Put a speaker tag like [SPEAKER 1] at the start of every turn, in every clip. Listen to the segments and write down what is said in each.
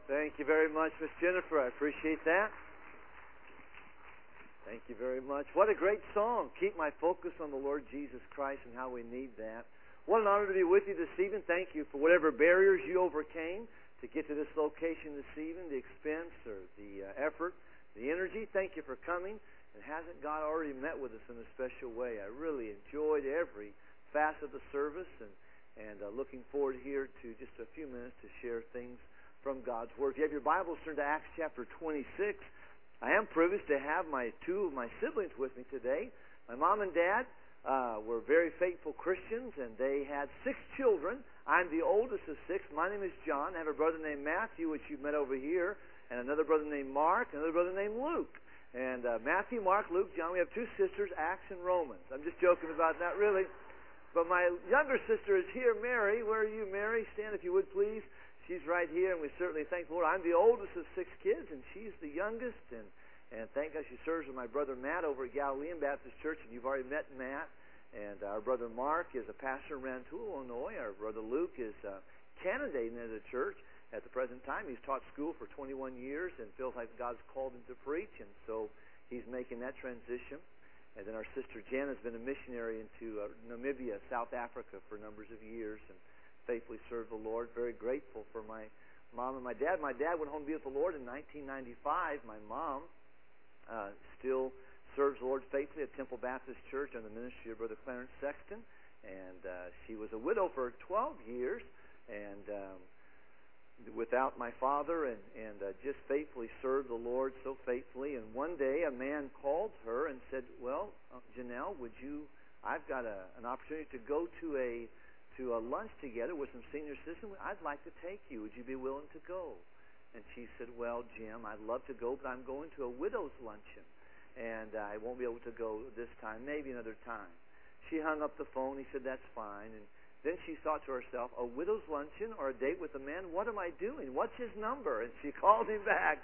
[SPEAKER 1] Thank you very much, Miss Jennifer. I appreciate that. Thank you very much. What a great song. Keep my focus on the Lord Jesus Christ and how we need that. What an honor to be with you this evening. Thank you for whatever barriers you overcame to get to this location this evening, the expense or the effort, the energy. Thank you for coming. And hasn't God already met with us in a special way? I really enjoyed every facet of the service and looking forward here to just a few minutes to share things from God's Word. If you have your Bibles, turn to Acts chapter 26. I am privileged to have two of my siblings with me today. My mom and dad were very faithful Christians, and they had 6 children. I'm the oldest of 6. My name is John. I have a brother named Matthew, which you've met over here, and another brother named Mark, and another brother named Luke. And Matthew, Mark, Luke, John, we have 2 sisters, Acts and Romans. I'm just joking about that, really. But my younger sister is here, Mary. Where are you, Mary? Stand if you would, please. She's right here, and we certainly thank the Lord. I'm the oldest of 6 kids, and she's the youngest. And thank God she serves with my brother Matt over at Galilean Baptist Church, and you've already met Matt. And our brother Mark is a pastor in Rantoul, Illinois. Our brother Luke is candidating at the church at the present time. He's taught school for 21 years and feels like God's called him to preach, and so he's making that transition. And then our sister Jen has been a missionary into Namibia, South Africa, for numbers of years, and faithfully served the Lord. Very grateful for my mom and my dad. My dad went home to be with the Lord in 1995. My mom still serves the Lord faithfully at Temple Baptist Church under the ministry of Brother Clarence Sexton. And she was a widow for 12 years and without my father and just faithfully served the Lord so faithfully. And one day a man called her and said, well, Janelle, I've got an opportunity to go to a lunch together with some senior citizens. I'd like to take you. Would you be willing to go? And she said, well, Jim, I'd love to go, but I'm going to a widow's luncheon, and I won't be able to go this time, maybe another time. She hung up the phone. He said, that's fine. And then she thought to herself, a widow's luncheon or a date with a man? What am I doing? What's his number? And she called him back,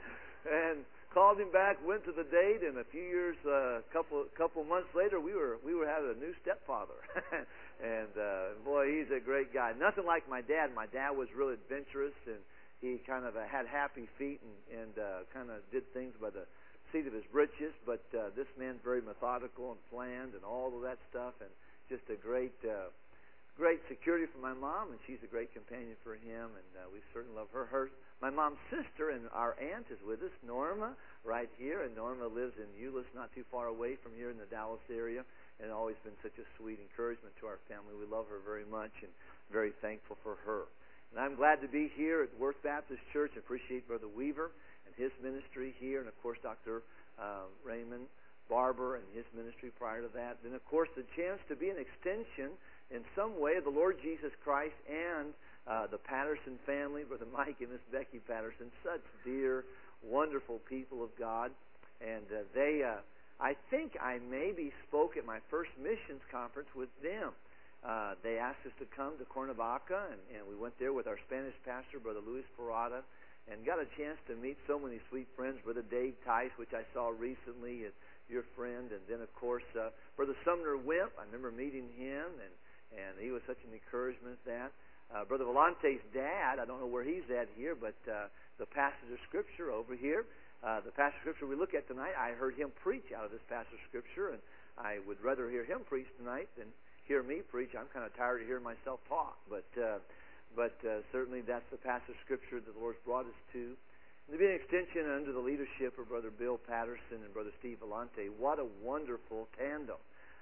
[SPEAKER 1] went to the date, and a few years, couple months later, we were having a new stepfather. And boy, he's a great guy. Nothing like my dad. My dad was really adventurous, and he kind of had happy feet and kind of did things by the seat of his britches. But this man's very methodical and planned and all of that stuff, and just a great security for my mom, and she's a great companion for him, and we certainly love her. My mom's sister and our aunt is with us, Norma, right here, and Norma lives in Euless, not too far away from here in the Dallas area, and always been such a sweet encouragement to our family. We love her very much and very thankful for her. And I'm glad to be here at Worth Baptist Church. I appreciate Brother Weaver and his ministry here, and of course Dr. Raymond Barber and his ministry prior to that. Then of course the chance to be an extension in some way of the Lord Jesus Christ and the Patterson family, Brother Mike and Miss Becky Patterson, such dear, wonderful people of God. And I think I maybe spoke at my first missions conference with them. They asked us to come to Cuernavaca, and we went there with our Spanish pastor, Brother Luis Parada, and got a chance to meet so many sweet friends. Brother Dave Tice, which I saw recently, your friend, and then, of course, Brother Sumner Wimp. I remember meeting him, and he was such an encouragement at that. Brother Volante's dad, I don't know where he's at here, but the passage of Scripture over here, the passage of Scripture we look at tonight, I heard him preach out of this passage of Scripture, and I would rather hear him preach tonight than hear me preach. I'm kind of tired of hearing myself talk, but certainly that's the passage of Scripture that the Lord's brought us to. And to be an extension under the leadership of Brother Bill Patterson and Brother Steve Volante, what a wonderful tandem.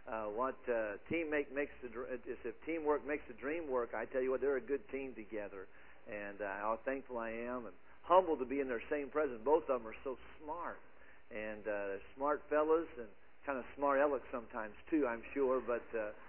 [SPEAKER 1] If teamwork makes the dream work, I tell you what, they're a good team together. And how thankful I am and humbled to be in their same presence. Both of them are so smart. And smart fellas and kind of smart alecks sometimes too, I'm sure. But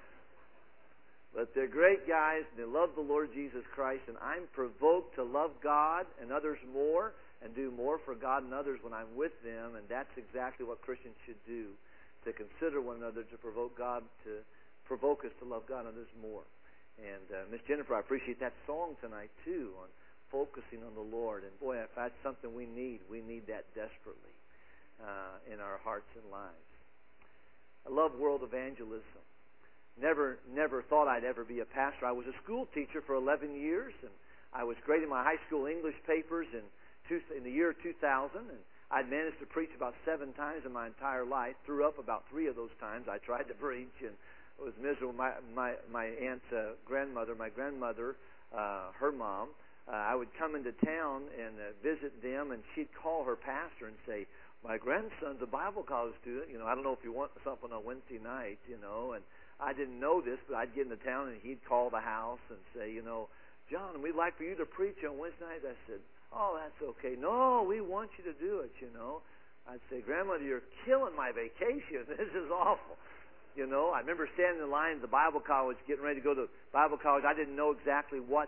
[SPEAKER 1] they're great guys, and they love the Lord Jesus Christ. And I'm provoked to love God and others more and do more for God and others when I'm with them. And that's exactly what Christians should do, to consider one another, to provoke us to love God and others more. And Miss Jennifer, I appreciate that song tonight too, on focusing on the Lord. And boy, if that's something we need that desperately in our hearts and lives. I love world evangelism. Never thought I'd ever be a pastor. I was a school teacher for 11 years, and I was grading my high school English papers, and in the year 2000, and I'd managed to preach about 7 times in my entire life. Threw up about 3 of those times. I tried to preach, and it was miserable. My aunt's grandmother, her mom, I would come into town and visit them, and she'd call her pastor and say, "My grandson's a Bible college student. I don't know if you want something on Wednesday night, And I didn't know this, but I'd get into town, and he'd call the house and say, "John, we'd like for you to preach on Wednesday night." I said, "Oh, that's okay." "No, we want you to do it, I'd say, "Grandmother, you're killing my vacation. This is awful." I remember standing in line at the Bible college, getting ready to go to Bible college. I didn't know exactly what.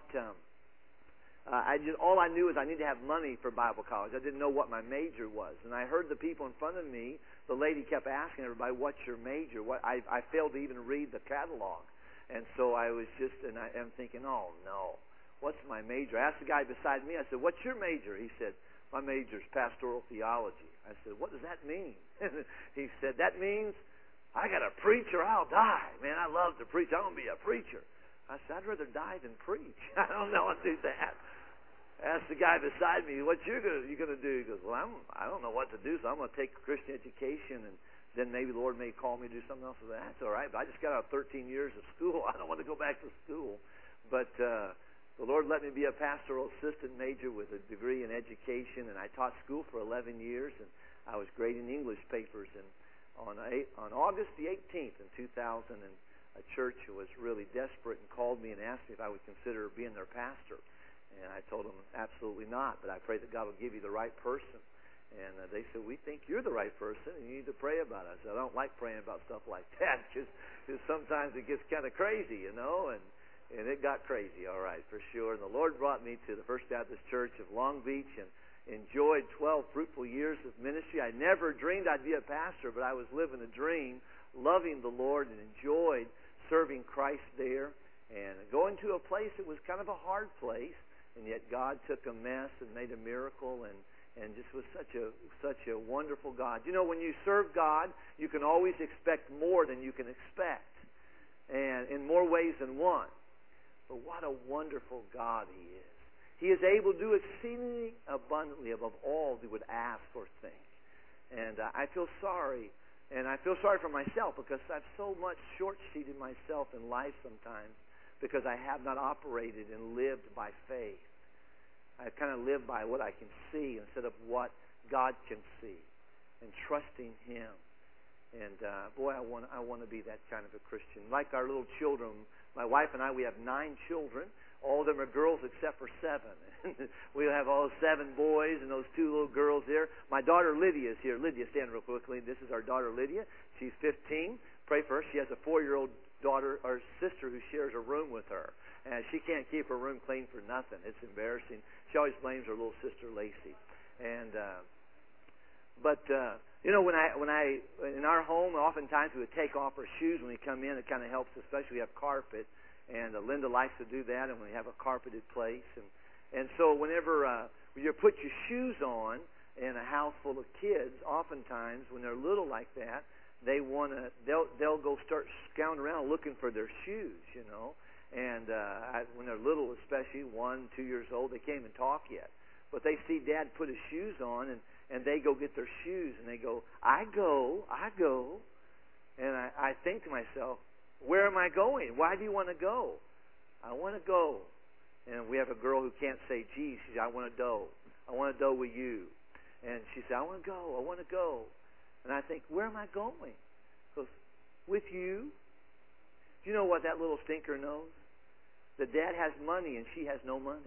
[SPEAKER 1] All I knew is I needed to have money for Bible college. I didn't know what my major was, and I heard the people in front of me. The lady kept asking everybody, "What's your major?" I failed to even read the catalog, and so I was I'm thinking, "Oh no, what's my major?" I asked the guy beside me. I said, "What's your major?" He said, "My major's pastoral theology." I said, "What does that mean?" He said, "That means I got to preach or I'll die. Man, I love to preach. I'm going to be a preacher." I said, "I'd rather die than preach. I don't know how to do that." I asked the guy beside me, "What you going to do?" He goes, "Well, I don't know what to do, so I'm going to take Christian education, and then maybe the Lord may call me to do something else." With that. That's all right, but I just got out of 13 years of school. I don't want to go back to school. But the Lord let me be a pastoral assistant major with a degree in education, and I taught school for 11 years, and I was grading English papers. And on August the 18th in 2000, and a church was really desperate and called me and asked me if I would consider being their pastor. And I told them absolutely not, but I pray that God will give you the right person. And they said, "We think you're the right person, and you need to pray about it." I said, "I don't like praying about stuff like that because sometimes it gets kind of crazy, And it got crazy, all right, for sure. And the Lord brought me to the First Baptist Church of Long Beach and enjoyed 12 fruitful years of ministry. I never dreamed I'd be a pastor, but I was living a dream, loving the Lord, and enjoyed serving Christ there. And going to a place that was kind of a hard place, and yet God took a mess and made a miracle, and just was such a wonderful God. When you serve God, you can always expect more than you can expect, and in more ways than one. But what a wonderful God He is. He is able to do exceedingly abundantly above all we would ask or think. And I feel sorry, and I feel sorry for myself because I've so much short-sighted myself in life sometimes because I have not operated and lived by faith. I kind of live by what I can see instead of what God can see, and trusting Him. And boy, I want to be that kind of a Christian. Like our little children, my wife and I, we have 9 children. All of them are girls except for 7. We have all 7 boys and those 2 little girls there. My daughter Lydia is here. Lydia, stand real quickly. This is our daughter Lydia. She's 15. Pray for her. She has a 4-year-old daughter or sister who shares a room with her. And she can't keep her room clean for nothing. It's embarrassing. She always blames her little sister Lacey. And when I in our home, oftentimes we would take off our shoes when we come in. It kind of helps, especially we have carpet. And Linda likes to do that, and we have a carpeted place. And so whenever you put your shoes on in a house full of kids, oftentimes when they're little like that, they'll go start scouting around looking for their shoes, And when they're little, especially 1, 2 years old, they can't even talk yet. But they see Dad put his shoes on, and they go get their shoes, and they go, I go. And I think to myself, where am I going? Why do you want to go? I want to go. And we have a girl who can't say G. She says, I want to dough. I want to dough with you. And she said, I want to go. And I think, where am I going? She goes, with you. Do you know what that little stinker knows? That Dad has money and she has no money.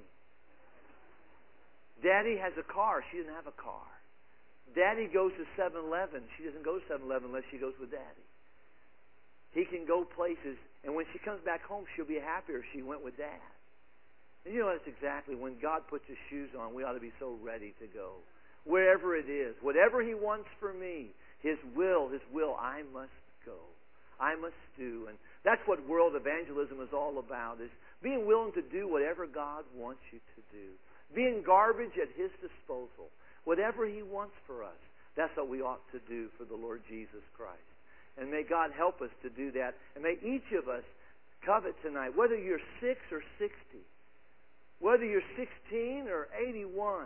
[SPEAKER 1] Daddy has a car. She doesn't have a car. Daddy goes to 7-Eleven. She doesn't go to 7-Eleven unless she goes with Daddy. He can go places, and when she comes back home, she'll be happier if she went with Dad. And that's exactly when God puts His shoes on, we ought to be so ready to go. Wherever it is, whatever He wants for me, His will, I must go. I must do. And that's what world evangelism is all about, is being willing to do whatever God wants you to do. Being garbage at His disposal. Whatever He wants for us, that's what we ought to do for the Lord Jesus Christ. And may God help us to do that. And may each of us covet tonight, whether you're 6 or 60, whether you're 16 or 81,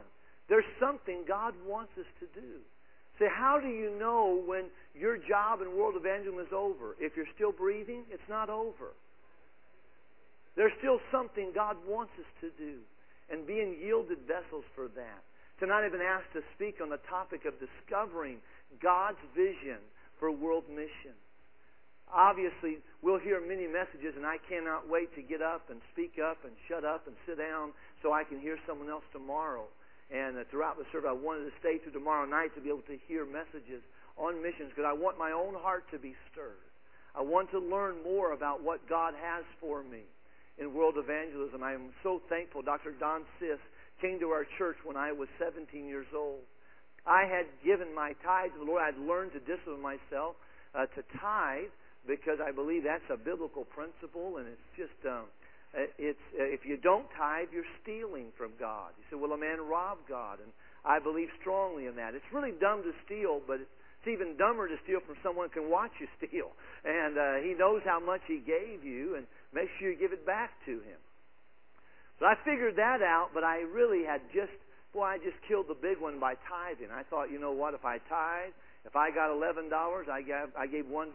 [SPEAKER 1] There's something God wants us to do. Say, how do you know when your job in world evangelism is over? If you're still breathing, it's not over. There's still something God wants us to do, and being yielded vessels for that. Tonight I've been asked to speak on the topic of discovering God's vision for world mission. Obviously, we'll hear many messages, and I cannot wait to get up and speak up and shut up and sit down so I can hear someone else tomorrow. And throughout the service, I wanted to stay through tomorrow night to be able to hear messages on missions, because I want my own heart to be stirred. I want to learn more about what God has for me in world evangelism. I am so thankful Dr. Don Sis came to our church when I was 17 years old. I had given my tithe to the Lord. I had learned to discipline myself to tithe, because I believe that's a biblical principle, and it's just if you don't tithe, you're stealing from God. You say, well, a man robbed God, and I believe strongly in that. It's really dumb to steal, but it's even dumber to steal from someone who can watch you steal. And he knows how much he gave you, and make sure you give it back to him. So I figured that out, but I really had I just killed the big one by tithing. I thought, you know what, if I tithe, if I got $11, I gave $1.10.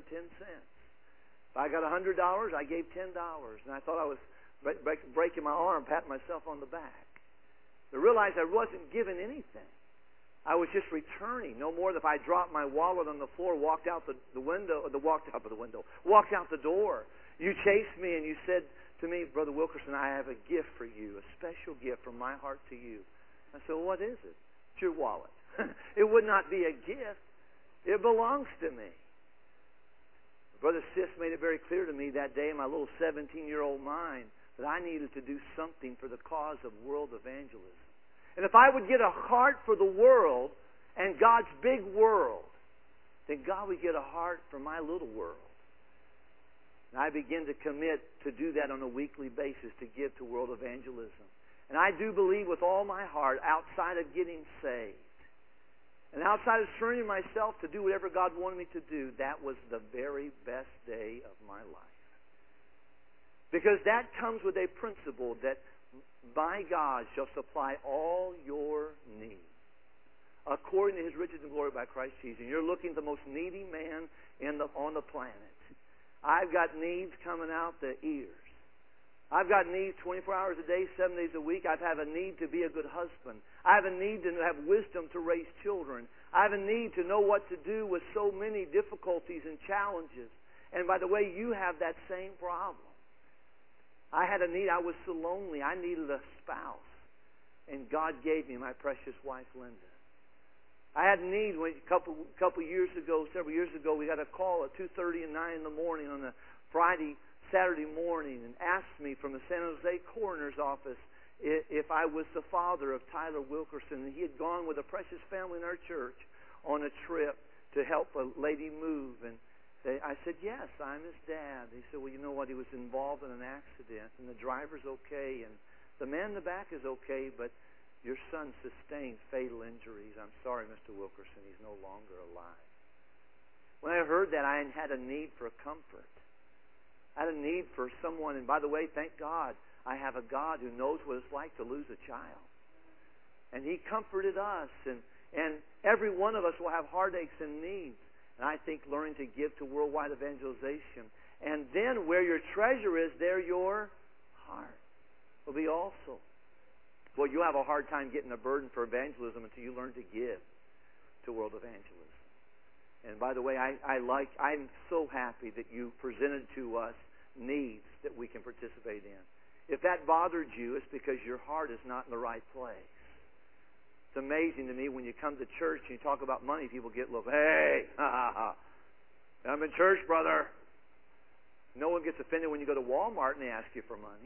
[SPEAKER 1] If I got $100, I gave $10. And I thought I was breaking my arm, patting myself on the back. I realized I wasn't giving anything. I was just returning. No more than if I dropped my wallet on the floor, walked out the door. You chased me and you said to me, Brother Wilkerson, I have a gift for you, a special gift from my heart to you. I said, well, what is it? It's your wallet. It would not be a gift. It belongs to me. Brother Sis made it very clear to me that day in my little 17-year-old mind that I needed to do something for the cause of world evangelism. And if I would get a heart for the world and God's big world, then God would get a heart for my little world. And I began to commit to do that on a weekly basis, to give to world evangelism. And I do believe with all my heart, outside of getting saved, and outside of surrendering myself to do whatever God wanted me to do, that was the very best day of my life. Because that comes with a principle that my God shall supply all your needs according to His riches and glory by Christ Jesus. And you're looking at the most needy man on the planet. I've got needs coming out the ears. I've got needs 24 hours a day, 7 days a week. I have a need to be a good husband. I have a need to have wisdom to raise children. I have a need to know what to do with so many difficulties and challenges. And by the way, you have that same problem. I had a need. I was so lonely. I needed a spouse. And God gave me my precious wife, Linda. I had a need when several years ago, we got a call at 2:30 and 9 in the morning on a Saturday morning, and asked me from the San Jose coroner's office if I was the father of Tyler Wilkerson. And he had gone with a precious family in our church on a trip to help a lady move. And I said, yes, I'm his dad. He said, well, you know what? He was involved in an accident, and the driver's okay, and the man in the back is okay, but your son sustained fatal injuries. I'm sorry, Mr. Wilkerson, he's no longer alive. When I heard that, I had a need for comfort. I had a need for someone, and by the way, thank God, I have a God who knows what it's like to lose a child. And He comforted us, and every one of us will have heartaches and needs. And I think learning to give to worldwide evangelization. And then where your treasure is, there your heart will be also. Well, you'll have a hard time getting a burden for evangelism until you learn to give to world evangelism. And by the way, I'm so happy that you presented to us needs that we can participate in. If that bothered you, it's because your heart is not in the right place. It's amazing to me when you come to church and you talk about money, people get a little, hey, I'm in church, brother. No one gets offended when you go to Walmart and they ask you for money.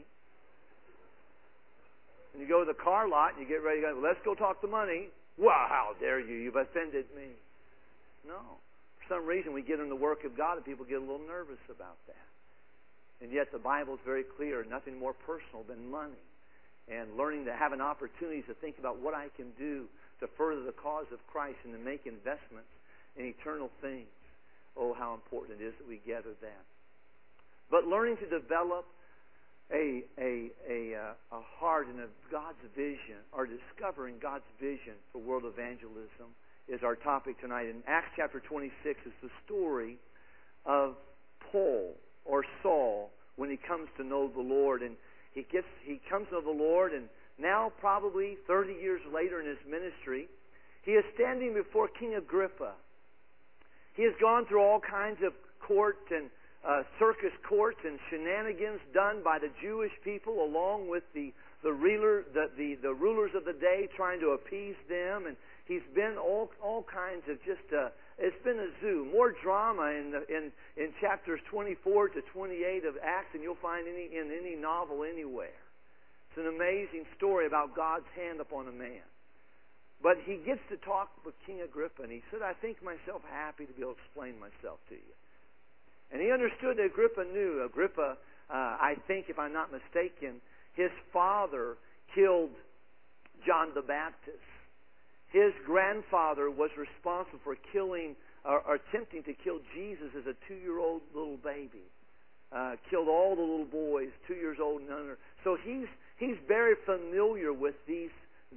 [SPEAKER 1] And you go to the car lot and you get ready to go, let's go talk to money. Well, how dare you? You've offended me. No. For some reason, we get in the work of God and people get a little nervous about that. And yet the Bible is very clear, nothing more personal than money. And learning to have an opportunity to think about what I can do to further the cause of Christ and to make investments in eternal things. Oh, how important it is that we gather that. But learning to develop a heart and a God's vision, or discovering God's vision for world evangelism is our topic tonight. In Acts chapter 26 is the story of Paul, or Saul, when he comes to know the Lord. And he comes to know the Lord, and now probably 30 years later in his ministry, he is standing before King Agrippa. He has gone through all kinds of court and circus courts and shenanigans done by the Jewish people, along with the rulers of the day, trying to appease them. And he's been all kinds of it's been a zoo. More drama in chapters 24 to 28 of Acts than you'll find in any novel anywhere. It's an amazing story about God's hand upon a man. But he gets to talk with King Agrippa, and he said, I think myself happy to be able to explain myself to you. And he understood that Agrippa knew. Agrippa, I think, if I'm not mistaken, his father killed John the Baptist. His grandfather was responsible for killing, or attempting to kill Jesus as a 2-year-old little baby. Killed all the little boys, 2 years old and under. So he's very familiar with this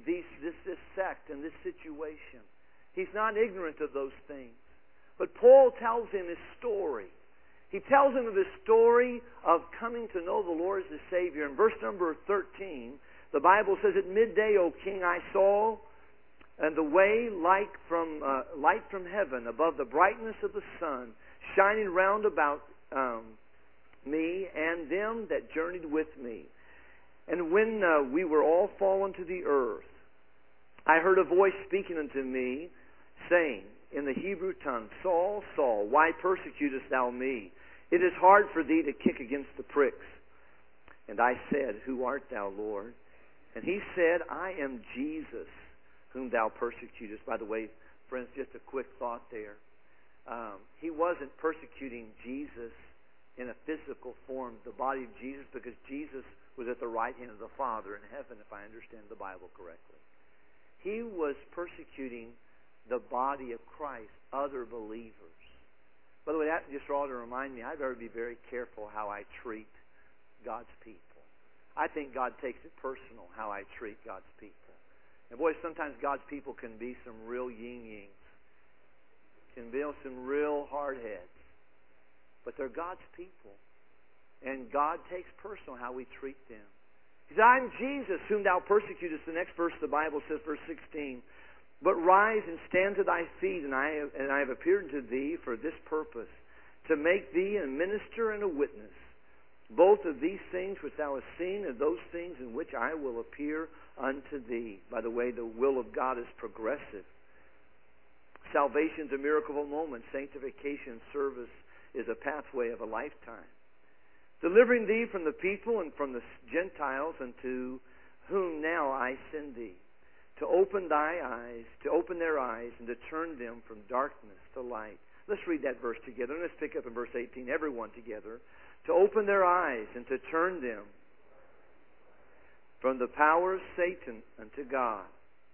[SPEAKER 1] sect and this situation. He's not ignorant of those things. But Paul tells him his story. He tells him of his story of coming to know the Lord as his Savior. In verse number 13, the Bible says, At midday, O king, I saw and the way light from heaven above the brightness of the sun shining round about me and them that journeyed with me. And when we were all fallen to the earth, I heard a voice speaking unto me, saying in the Hebrew tongue, Saul, Saul, why persecutest thou me? It is hard for thee to kick against the pricks. And I said, Who art thou, Lord? And he said, I am Jesus, whom thou persecutest. By the way, friends, just a quick thought there. He wasn't persecuting Jesus in a physical form, the body of Jesus, because Jesus was at the right hand of the Father in heaven, if I understand the Bible correctly. He was persecuting the body of Christ, other believers. By the way, that just ought to remind me, I'd better be very careful how I treat God's people. I think God takes it personal, how I treat God's people. And boy, sometimes God's people can be some real yin-yings, can be some real hard heads. But they're God's people. And God takes personal how we treat them. He said, I'm Jesus, whom thou persecutest. The next verse of the Bible says, verse 16, But rise and stand to thy feet, and I have appeared to thee for this purpose, to make thee a minister and a witness, both of these things which thou hast seen, and those things in which I will appear unto thee. By the way, the will of God is progressive. Salvation is a miracle of a moment. Sanctification service is a pathway of a lifetime. Delivering thee from the people and from the Gentiles, unto whom now I send thee, to open thy eyes, to open their eyes, and to turn them from darkness to light. Let's read that verse together. Let's pick up in verse 18, everyone together. To open their eyes and to turn them from the power of Satan unto God.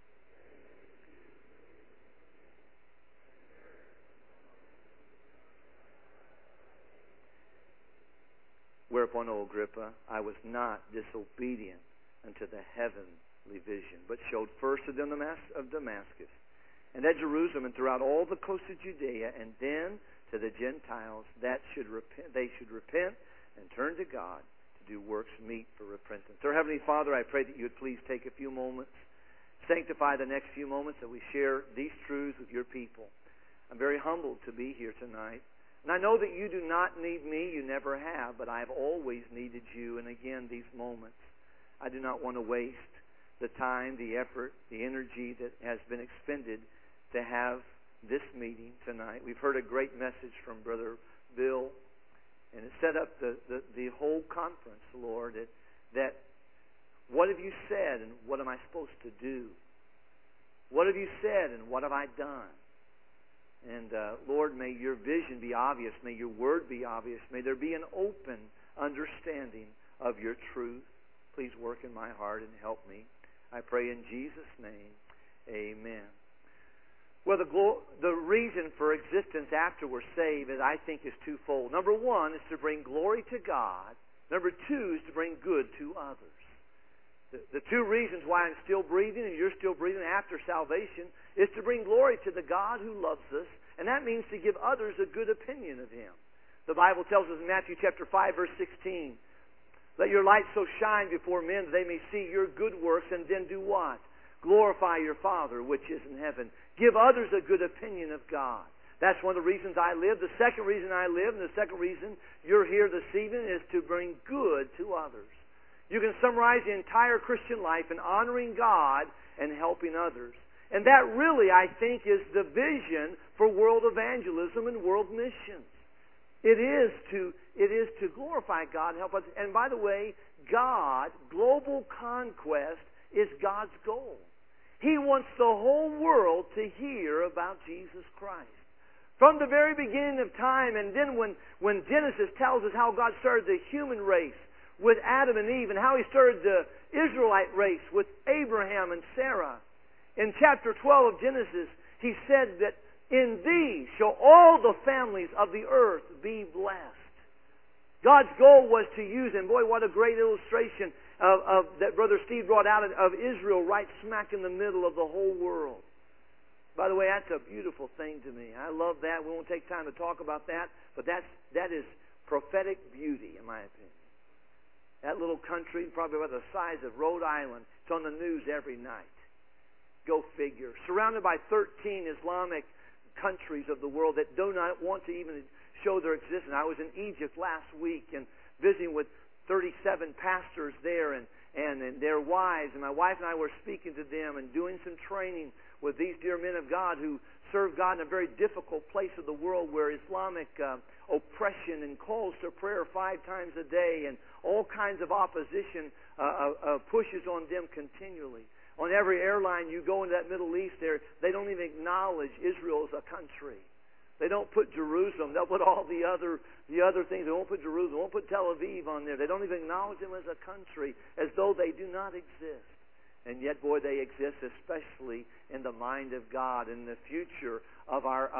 [SPEAKER 1] Whereupon, O Agrippa, I was not disobedient unto the heavenly vision, but showed first to them of Damascus, and at Jerusalem, and throughout all the coast of Judea, and then to the Gentiles, that they should repent and turn to God to do works meet for repentance. Our Heavenly Father, I pray that you would please take a few moments, sanctify the next few moments that we share these truths with your people. I'm very humbled to be here tonight. And I know that you do not need me, you never have, but I have always needed you. And again, these moments, I do not want to waste the time, the effort, the energy that has been expended to have this meeting tonight. We've heard a great message from Brother Bill, and it set up the whole conference, Lord, that what have you said and what am I supposed to do? What have you said and what have I done? And Lord, may your vision be obvious. May your word be obvious. May there be an open understanding of your truth. Please work in my heart and help me. I pray in Jesus' name. Amen. Well, the reason for existence after we're saved, I think, is twofold. Number one is to bring glory to God Number 2 is to bring good to others. The 2 reasons why I'm still breathing and you're still breathing after salvation is to bring glory to the God who loves us, and that means to give others a good opinion of Him. The Bible tells us in Matthew chapter 5, verse 16, let your light so shine before men that they may see your good works, and then do what? Glorify your Father which is in heaven. Give others a good opinion of God. That's one of the reasons I live. The second reason I live, and the second reason you're here this evening, is to bring good to others. You can summarize the entire Christian life in honoring God and helping others. And that really, I think, is the vision for world evangelism and world missions. It is to glorify God and help others. And by the way, God, global conquest, is God's goal. He wants the whole world to hear about Jesus Christ. From the very beginning of time, and then when Genesis tells us how God started the human race with Adam and Eve, and how He started the Israelite race with Abraham and Sarah. In chapter 12 of Genesis, He said that in thee shall all the families of the earth be blessed. God's goal was to use, and boy, what a great illustration of that Brother Steve brought out of Israel right smack in the middle of the whole world. By the way, that's a beautiful thing to me. I love that. We won't take time to talk about that, but that is prophetic beauty, in my opinion. That little country, probably about the size of Rhode Island, it's on the news every night. Go figure. Surrounded by 13 Islamic countries of the world that do not want to even show their existence. I was in Egypt last week and visiting with 37 pastors there and their wives, and my wife and I were speaking to them and doing some training with these dear men of God who serve God in a very difficult place of the world where Islamic oppression and calls to prayer 5 times a day and all kinds of opposition pushes on them continually. On every airline you go into that Middle East there, they don't even acknowledge Israel as a country. They don't put Jerusalem. They'll put all the other things. They won't put Jerusalem. They won't put Tel Aviv on there. They don't even acknowledge them as a country, as though they do not exist. And yet, boy, they exist, especially in the mind of God. In the future of our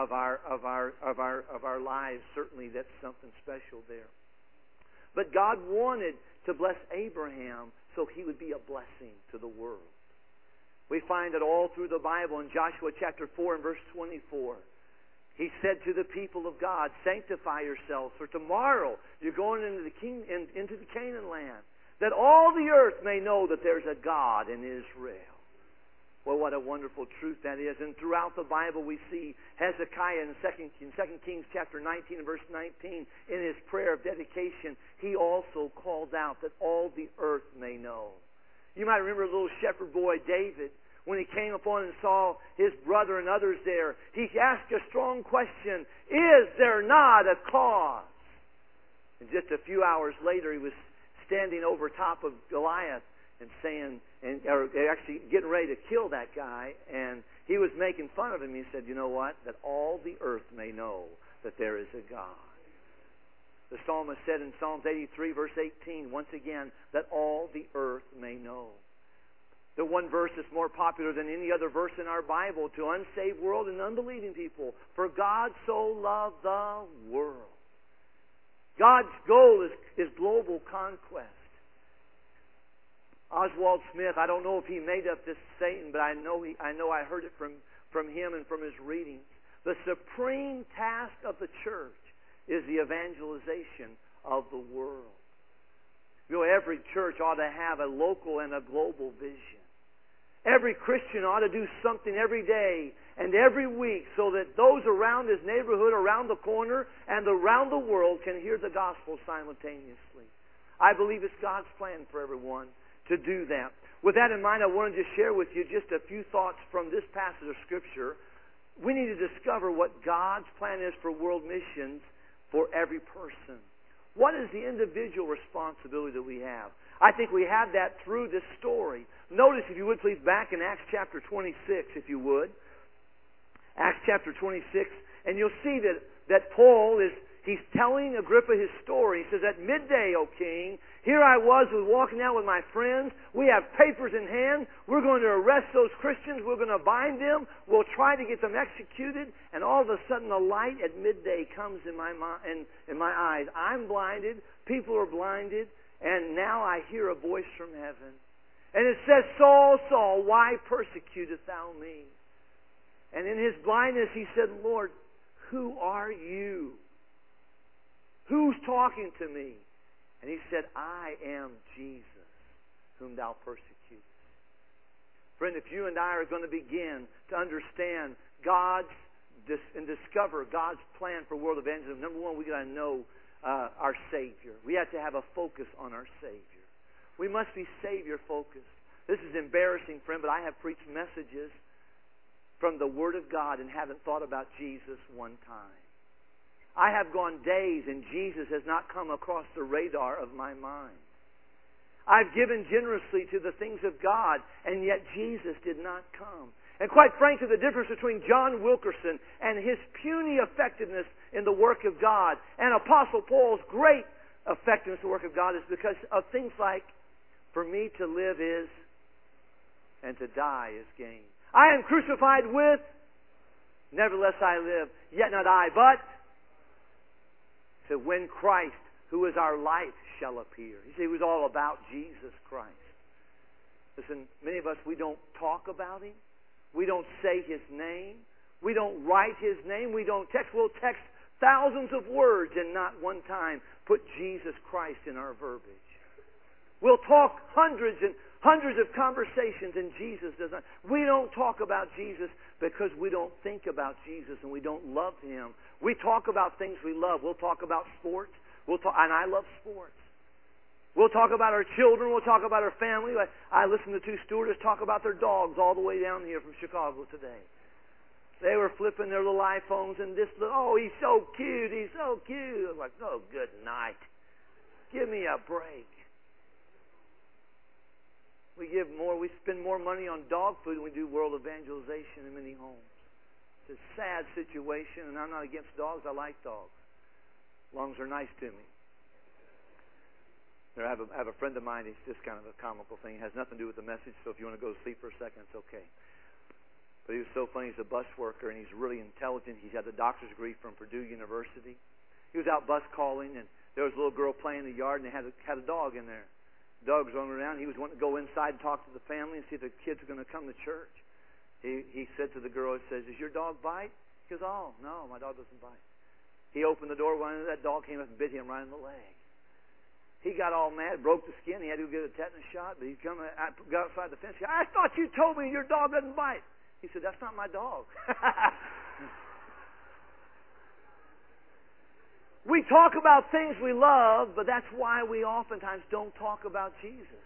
[SPEAKER 1] lives, certainly that's something special there. But God wanted to bless Abraham so he would be a blessing to the world. We find it all through the Bible in Joshua chapter 4 and verse 24. He said to the people of God, sanctify yourselves, for tomorrow you're going into the Canaan land, that all the earth may know that there's a God in Israel. Well, what a wonderful truth that is. And throughout the Bible we see Hezekiah in 2 Kings chapter 19 and verse 19, in his prayer of dedication, he also called out that all the earth may know. You might remember little shepherd boy David, when he came upon and saw his brother and others there, he asked a strong question, is there not a cause? And just a few hours later, he was standing over top of Goliath and saying, or actually getting ready to kill that guy, and he was making fun of him. He said, you know what? That all the earth may know that there is a God. The psalmist said in Psalms 83, verse 18, once again, that all the earth may know. The one verse that's more popular than any other verse in our Bible to unsaved world and unbelieving people. For God so loved the world. God's goal is global conquest. Oswald Smith, I don't know if he made up this saying, but I know I heard it from him and from his readings. The supreme task of the church is the evangelization of the world. You know, every church ought to have a local and a global vision. Every Christian ought to do something every day and every week so that those around his neighborhood, around the corner, and around the world can hear the gospel simultaneously. I believe it's God's plan for everyone to do that. With that in mind, I wanted to share with you just a few thoughts from this passage of Scripture. We need to discover what God's plan is for world missions for every person. What is the individual responsibility that we have? I think we have that through this story. Notice, if you would please, back in Acts chapter 26, if you would. Acts chapter 26, and you'll see that Paul he's telling Agrippa his story. He says, at midday, O king, here I was walking out with my friends. We have papers in hand. We're going to arrest those Christians. We're going to bind them. We'll try to get them executed. And all of a sudden, a light at midday comes in my eyes. I'm blinded. People are blinded. And now I hear a voice from heaven. And it says, Saul, Saul, why persecutest thou me? And in his blindness he said, Lord, who are you? Who's talking to me? And he said, I am Jesus, whom thou persecutest. Friend, if you and I are going to begin to understand and discover God's plan for world evangelism, number one, we got to know our Savior. We have to have a focus on our Savior. We must be Savior focused. This is embarrassing, friend, but I have preached messages from the Word of God and haven't thought about Jesus one time. I have gone days and Jesus has not come across the radar of my mind. I've given generously to the things of God, and yet Jesus did not come. And quite frankly, the difference between John Wilkerson and his puny effectiveness in the work of God and Apostle Paul's great effectiveness in the work of God is because of things like, for me to live is, and to die is gain. I am crucified with, nevertheless I live, yet not I, but to when Christ, who is our life, shall appear. You see, it was all about Jesus Christ. Listen, many of us, we don't talk about Him. We don't say His name. We don't write His name. We don't text. We'll text thousands of words and not one time put Jesus Christ in our verbiage. We'll talk hundreds and hundreds of conversations and Jesus does not. We don't talk about Jesus because we don't think about Jesus and we don't love Him. We talk about things we love. We'll talk about sports. And I love sports. We'll talk about our children. We'll talk about our family. I listened to two stewardesses talk about their dogs all the way down here from Chicago today. They were flipping their little iPhones and this little, oh, he's so cute. He's so cute. I'm like, oh, good night. Give me a break. We spend more money on dog food than we do world evangelization in many homes. It's a sad situation, and I'm not against dogs. I like dogs, as long as they're nice to me. I have a friend of mine. He's just kind of a comical thing. It has nothing to do with the message, so if you want to go to sleep for a second, it's okay. But he was so funny. He's a bus worker, and he's really intelligent. He's had a doctor's degree from Purdue University. He was out bus calling, and there was a little girl playing in the yard, and they had a dog in there. The dog was running around. He was wanting to go inside and talk to the family and see if the kids are going to come to church. He said to the girl, he says, "Does your dog bite?" She goes, "Oh, no, my dog doesn't bite." He opened the door, went in, that dog came up and bit him right in the leg. He got all mad, broke the skin. He had to go get a tetanus shot, but he got outside the fence. He said, "I thought you told me your dog doesn't bite." He said, "That's not my dog." We talk about things we love, but that's why we oftentimes don't talk about Jesus.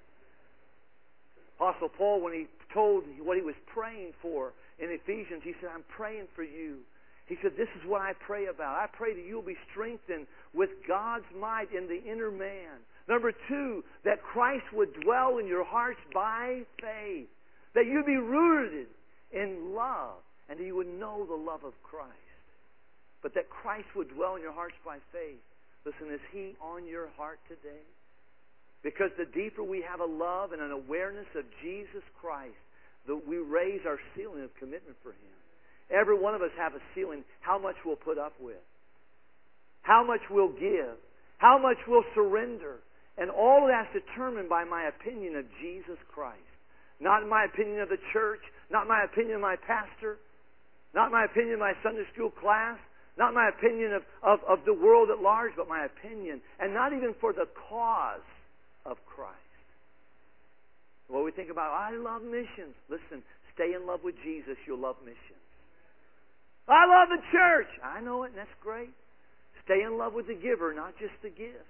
[SPEAKER 1] Apostle Paul, when he told what he was praying for in Ephesians, he said, "I'm praying for you." He said, "This is what I pray about. I pray that you'll be strengthened with God's might in the inner man." Number 2, that Christ would dwell in your hearts by faith. That you'd be rooted in love and that you would know the love of Christ. But that Christ would dwell in your hearts by faith. Listen, is He on your heart today? Because the deeper we have a love and an awareness of Jesus Christ, that we raise our ceiling of commitment for Him. Every one of us have a ceiling, how much we'll put up with, how much we'll give, how much we'll surrender. And all of that's determined by my opinion of Jesus Christ. Not my opinion of the church, not my opinion of my pastor, not my opinion of my Sunday school class, not my opinion of the world at large, but my opinion, and not even for the cause of Christ. What we think about, I love missions. Listen, stay in love with Jesus, you'll love missions. I love the church. I know it, and that's great. Stay in love with the giver, not just the gift.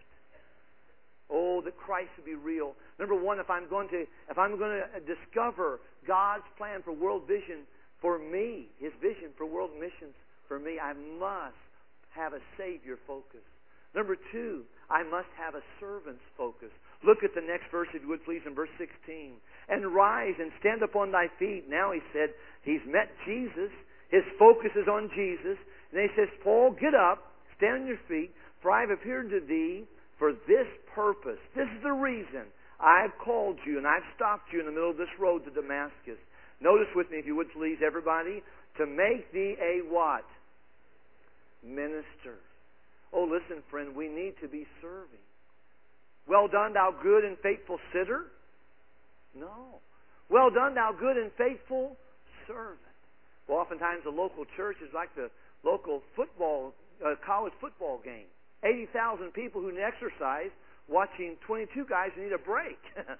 [SPEAKER 1] Oh, that Christ would be real. Number 1, if I'm going to discover God's plan for world vision for me, His vision for world missions for me, I must have a Savior focus. Number 2, I must have a servant's focus. Look at the next verse, if you would please, in verse 16. "And rise and stand upon thy feet." Now he said, he's met Jesus. His focus is on Jesus. And he says, "Paul, get up, stand on your feet, for I have appeared to thee for this purpose." This is the reason I've called you and I've stopped you in the middle of this road to Damascus. Notice with me, if you would please, everybody, to make thee a what? Minister. Oh, listen, friend, we need to be serving. Well done, thou good and faithful sitter. No. Well done, thou good and faithful servant. Well, oftentimes the local church is like the local college football game. 80,000 people who exercise watching 22 guys who need a break.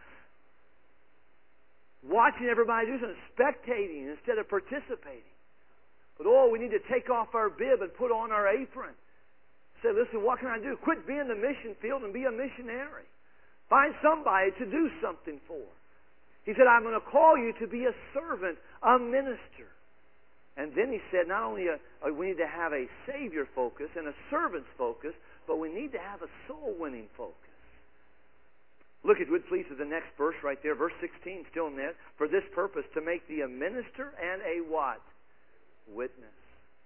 [SPEAKER 1] Watching everybody do something, spectating instead of participating. But we need to take off our bib and put on our apron. Say, listen, what can I do? Quit being the mission field and be a missionary. Find somebody to do something for. He said, I'm going to call you to be a servant, a minister. And then he said, not only we need to have a Savior focus and a servant's focus, but we need to have a soul-winning focus. Look, if you would please, at the next verse right there, verse 16, still in there. For this purpose, to make thee a minister and a what? Witness.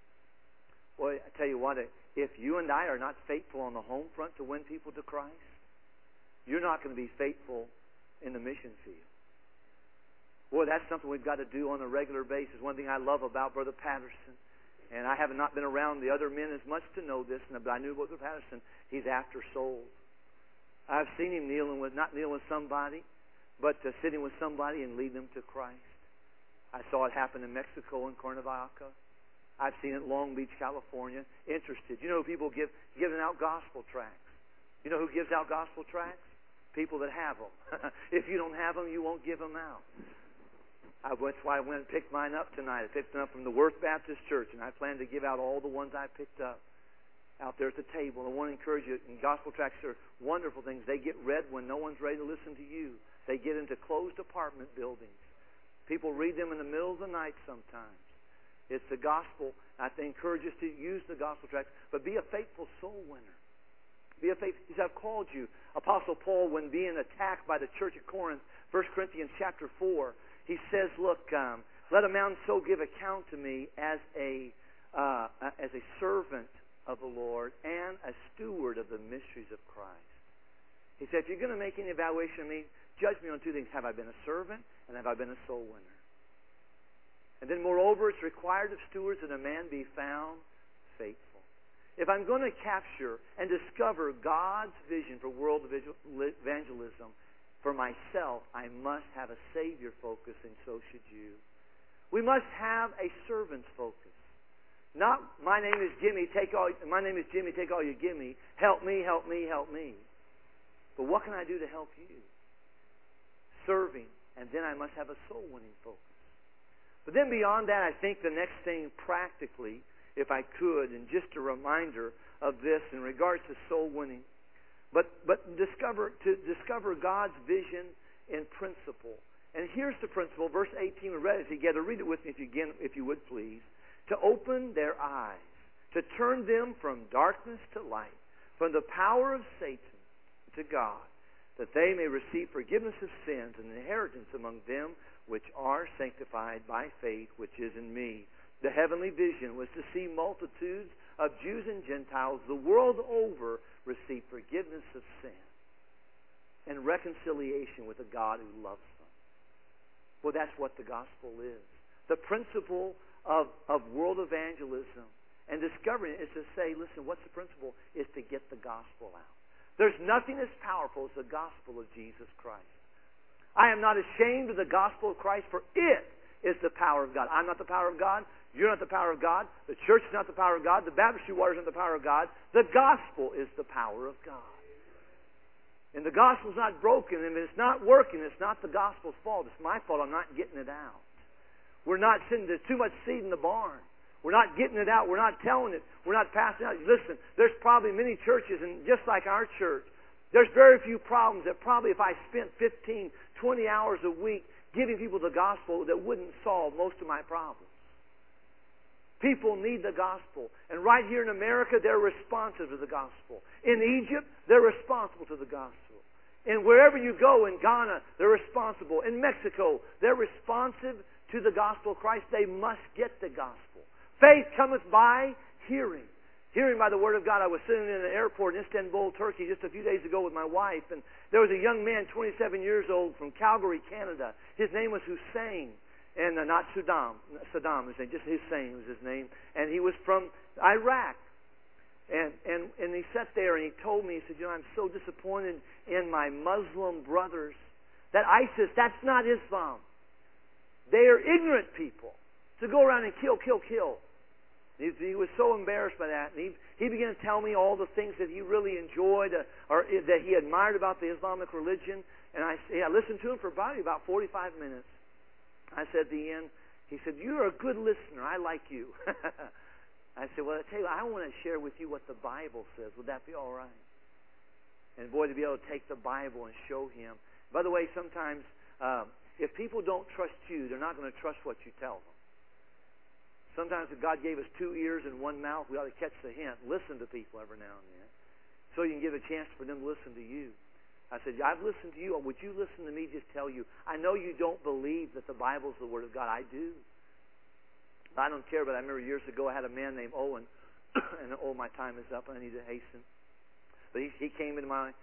[SPEAKER 1] Boy, I tell you what, if you and I are not faithful on the home front to win people to Christ, you're not going to be faithful in the mission field. Boy, that's something we've got to do on a regular basis. One thing I love about Brother Patterson, and I have not been around the other men as much to know this, but I knew Brother Patterson, he's after souls. I've seen him not kneeling with somebody, but sitting with somebody and leading them to Christ. I saw it happen in Mexico, in Cuernavaca. I've seen it in Long Beach, California. Interested. You know, people giving out gospel tracts. You know who gives out gospel tracts? People that have them. If you don't have them, you won't give them out. That's why I went and picked mine up tonight. I picked them up from the Worth Baptist Church, and I plan to give out all the ones I picked up out there at the table. I want to encourage you, and gospel tracts are wonderful things. They get read when no one's ready to listen to you. They get into closed apartment buildings. People read them in the middle of the night sometimes. It's the gospel. I encourage us to use the gospel tracts, but be a faithful soul winner. Be a faithful. He said, I've called you. Apostle Paul, when being attacked by the church at Corinth, 1 Corinthians chapter 4, he says, look, let a man so give account to me as a servant of the Lord and a steward of the mysteries of Christ. He said, if you're going to make any evaluation of me, judge me on two things. Have I been a servant, and have I been a soul winner? And then moreover, it's required of stewards that a man be found faithful. If I'm going to capture and discover God's vision for world evangelism for myself, I must have a Savior focus, and so should you. We must have a servant's focus. Not, my name is Jimmy, take all you give me. Help me, help me, help me. But what can I do to help you? Serving, and then I must have a soul-winning focus. But then beyond that, I think the next thing practically, if I could, and just a reminder of this in regards to soul winning, but discover God's vision and principle. And here's the principle, verse 18. We read it together. Read it with me if you would, please. To open their eyes, to turn them from darkness to light, from the power of Satan to God, that they may receive forgiveness of sins and inheritance among them which are sanctified by faith which is in me. The heavenly vision was to see multitudes of Jews and Gentiles the world over receive forgiveness of sin and reconciliation with a God who loves them. Well, that's what the gospel is. The principle of world evangelism and discovering it is to say, listen, what's the principle? Is to get the gospel out. There's nothing as powerful as the gospel of Jesus Christ. I am not ashamed of the gospel of Christ, for it is the power of God. I'm not the power of God. You're not the power of God. The church is not the power of God. The baptistry water is not the power of God. The gospel is the power of God. And the gospel's not broken, and if it's not working, it's not the gospel's fault. It's my fault. I'm not getting it out. We're not sitting, there's too much seed in the barn. We're not getting it out. We're not telling it. We're not passing it out. Listen, there's probably many churches, and just like our church, there's very few problems that probably if I spent 15, 20 hours a week giving people the gospel, that wouldn't solve most of my problems. People need the gospel. And right here in America, they're responsive to the gospel. In Egypt, they're responsible to the gospel. And wherever you go, in Ghana, they're responsible. In Mexico, they're responsive to the gospel of Christ. They must get the gospel. Faith cometh by hearing. Hearing by the word of God. I was sitting in an airport in Istanbul, Turkey, just a few days ago with my wife, and there was a young man, 27 years old, from Calgary, Canada. His name was Hussein, and not Saddam, his name, just Hussein was his name, and he was from Iraq. And he sat there and he told me, he said, I'm so disappointed in my Muslim brothers that ISIS, that's not Islam. They are ignorant people to go around and kill. He was so embarrassed by that. And he began to tell me all the things that he really enjoyed or that he admired about the Islamic religion. And I listened to him for about 45 minutes. I said at the end, he said, you're a good listener. I like you. I said, well, I tell you, I want to share with you what the Bible says. Would that be all right? And boy, to be able to take the Bible and show him. By the way, sometimes if people don't trust you, they're not going to trust what you tell them. Sometimes if God gave us 2 ears and 1 mouth, we ought to catch the hint. Listen to people every now and then, so you can give a chance for them to listen to you. I said, I've listened to you. Would you listen to me just tell you? I know you don't believe that the Bible is the Word of God. I do. I don't care, but I remember years ago I had a man named Owen, and my time is up, and I need to hasten. But he came into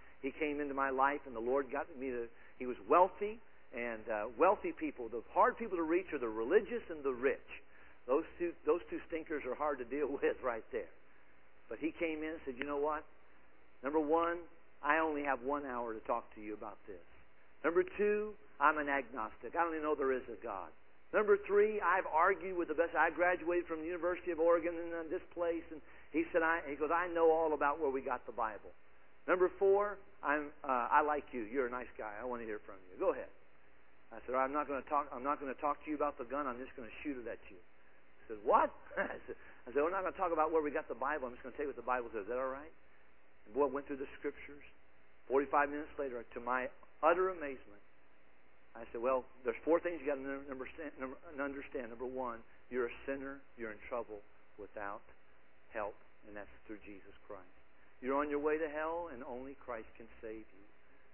[SPEAKER 1] my life, and the Lord got me to. He was wealthy, and wealthy people, the hard people to reach are the religious and the rich. Those two stinkers are hard to deal with right there. But he came in and said, you know what? Number one, I only have 1 hour to talk to you about this. Number two, I'm an agnostic. I don't even know there is a God. Number three, I've argued with the best. I graduated from the University of Oregon in this place, and he goes, I know all about where we got the Bible. Number four, I like you. You're a nice guy. I want to hear from you. Go ahead. I said, I'm not going to talk to you about the gun. I'm just going to shoot it at you. He said, what? I said, we're not going to talk about where we got the Bible. I'm just going to tell you what the Bible says. Is that all right? The boy went through the scriptures. 45 minutes later, to my utter amazement, I said, well, there's 4 things you got to understand. Number one, you're a sinner. You're in trouble without help, and that's through Jesus Christ. You're on your way to hell, and only Christ can save you.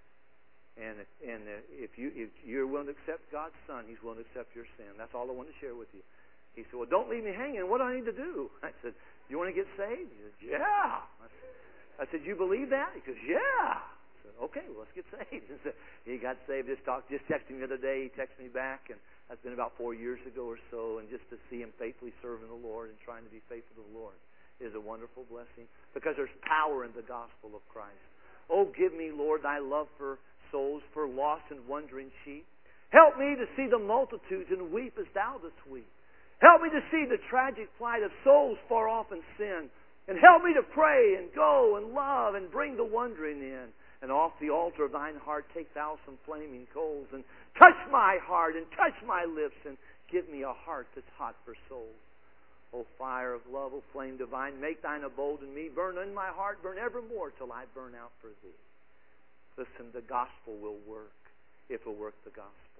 [SPEAKER 1] And if you're willing to accept God's Son, He's willing to accept your sin. That's all I want to share with you. He said, well, don't leave me hanging. What do I need to do? I said, you want to get saved? He said, yeah. I said, you believe that? He goes, yeah. I said, okay, well, let's get saved. He got saved. Just texted me the other day. He texted me back, and that's been about 4 years ago or so. And just to see him faithfully serving the Lord and trying to be faithful to the Lord is a wonderful blessing, because there's power in the gospel of Christ. Oh, give me, Lord, thy love for souls, for lost and wandering sheep. Help me to see the multitudes and weep as thou dost weep. Help me to see the tragic plight of souls far off in sin. And help me to pray and go and love and bring the wandering in. And off the altar of thine heart take thou some flaming coals, and touch my heart and touch my lips, and give me a heart that's hot for souls. O fire of love, O flame divine, make thine abode in me. Burn in my heart, burn evermore till I burn out for thee. Listen, the gospel will work if we'll work the gospel.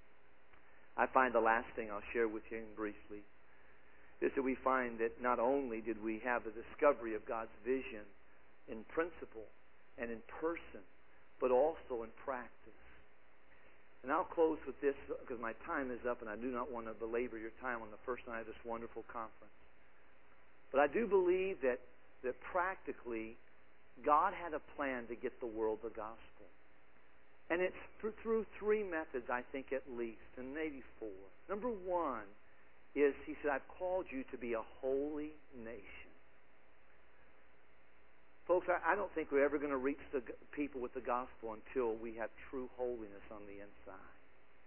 [SPEAKER 1] I find the last thing I'll share with you briefly is that we find that not only did we have the discovery of God's vision in principle and in person, but also in practice. And I'll close with this because my time is up, and I do not want to belabor your time on the first night of this wonderful conference. But I do believe that practically God had a plan to get the world the gospel. And it's through 3 methods, I think, at least, and maybe 4. Number one is, He said, I've called you to be a holy nation. Folks, I don't think we're ever going to reach the people with the gospel until we have true holiness on the inside.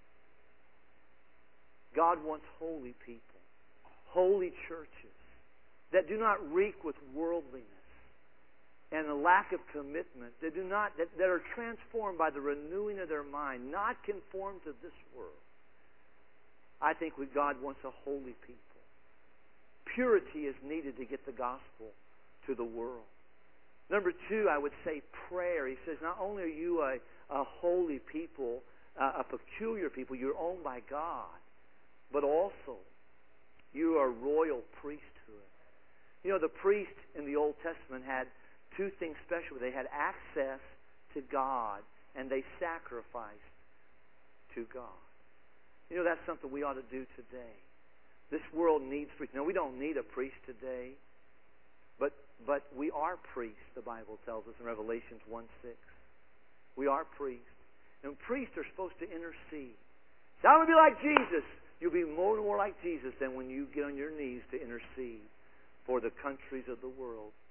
[SPEAKER 1] God wants holy people, holy churches that do not reek with worldliness and a lack of commitment, that are transformed by the renewing of their mind, not conformed to this world. I think God wants a holy people. Purity is needed to get the gospel to the world. Number 2, I would say prayer. He says, not only are you a holy people, a peculiar people, you're owned by God, but also you are royal priesthood. You know, the priest in the Old Testament had 2 things special. They had access to God, and they sacrificed to God. You know, that's something we ought to do today. This world needs priests. No, we don't need a priest today. But we are priests, the Bible tells us in Revelations 1:6. We are priests. And priests are supposed to intercede. So I want to be like Jesus. You'll be more and more like Jesus than when you get on your knees to intercede for the countries of the world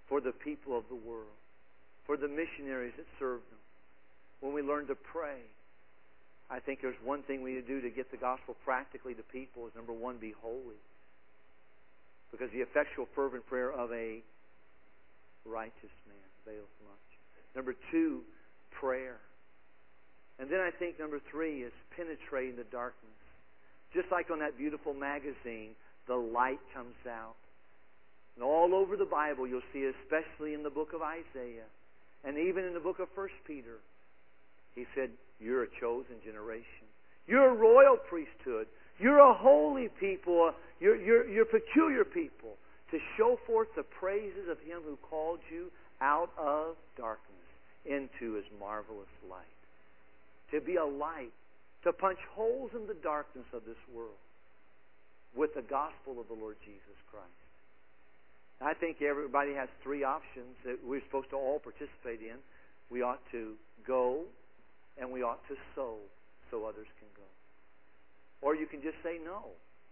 [SPEAKER 1] for the people of the world, for the missionaries that serve them. When we learn to pray, I think there's one thing we need to do to get the gospel practically to people is, number one, be holy. Because the effectual fervent prayer of a righteous man avails much. Number two, prayer. And then I think number three is penetrating the darkness. Just like on that beautiful magazine, the light comes out. And all over the Bible you'll see it, especially in the book of Isaiah, and even in the book of 1 Peter. He said, you're a chosen generation. You're a royal priesthood. You're a holy people. You're peculiar people, to show forth the praises of Him who called you out of darkness into His marvelous light. To be a light, to punch holes in the darkness of this world with the gospel of the Lord Jesus Christ. I think everybody has three options that we're supposed to all participate in. We ought to go, and we ought to sow so others can go. Or you can just say no.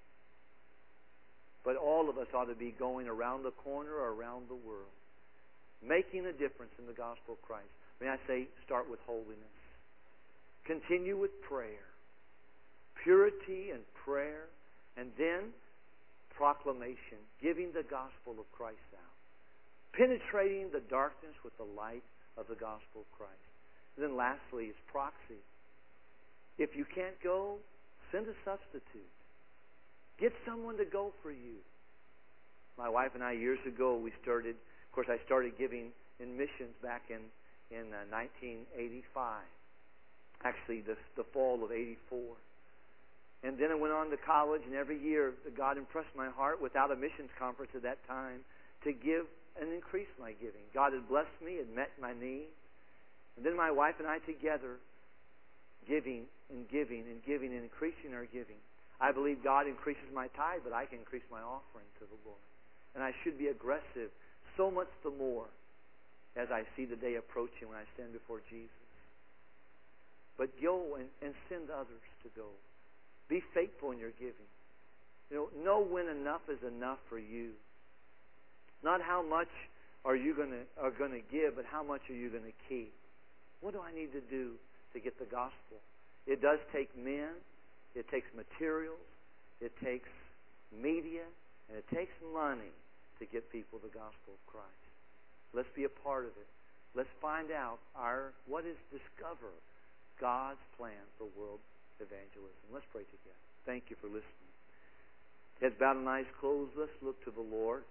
[SPEAKER 1] But all of us ought to be going around the corner or around the world, making a difference in the gospel of Christ. May I say, start with holiness. Continue with prayer. Purity and prayer. And then proclamation, giving the gospel of Christ out. Penetrating the darkness with the light of the gospel of Christ. And then lastly is proxy. If you can't go, send a substitute. Get someone to go for you. My wife and I, years ago, I started giving in missions back in 1985. Actually, the fall of 84. And then I went on to college, and every year God impressed my heart, without a missions conference at that time, to give and increase my giving. God had blessed me, had met my needs. And then my wife and I together, giving and giving and giving and increasing our giving. I believe God increases my tithe, but I can increase my offering to the Lord. And I should be aggressive, so much the more as I see the day approaching when I stand before Jesus. But go and send others to go. Be faithful in your giving. Know when enough is enough for you. Not how much are you going to give, but how much are you going to keep. What do I need to do to get the gospel? It does take men. It takes materials. It takes media. And it takes money to get people the gospel of Christ. Let's be a part of it. Let's find out discover God's plan for world evangelism. Let's pray together. Thank you for listening. Heads bowed and eyes closed. Let's look to the Lord.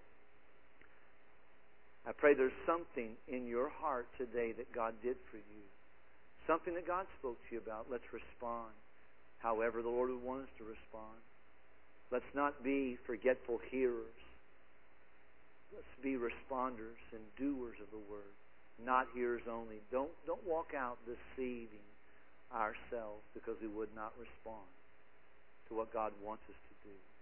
[SPEAKER 1] I pray there's something in your heart today that God did for you. Something that God spoke to you about. Let's respond however the Lord would want us to respond. Let's not be forgetful hearers. Let's be responders and doers of the word, not hearers only. Don't walk out deceiving ourselves because we would not respond to what God wants us to do.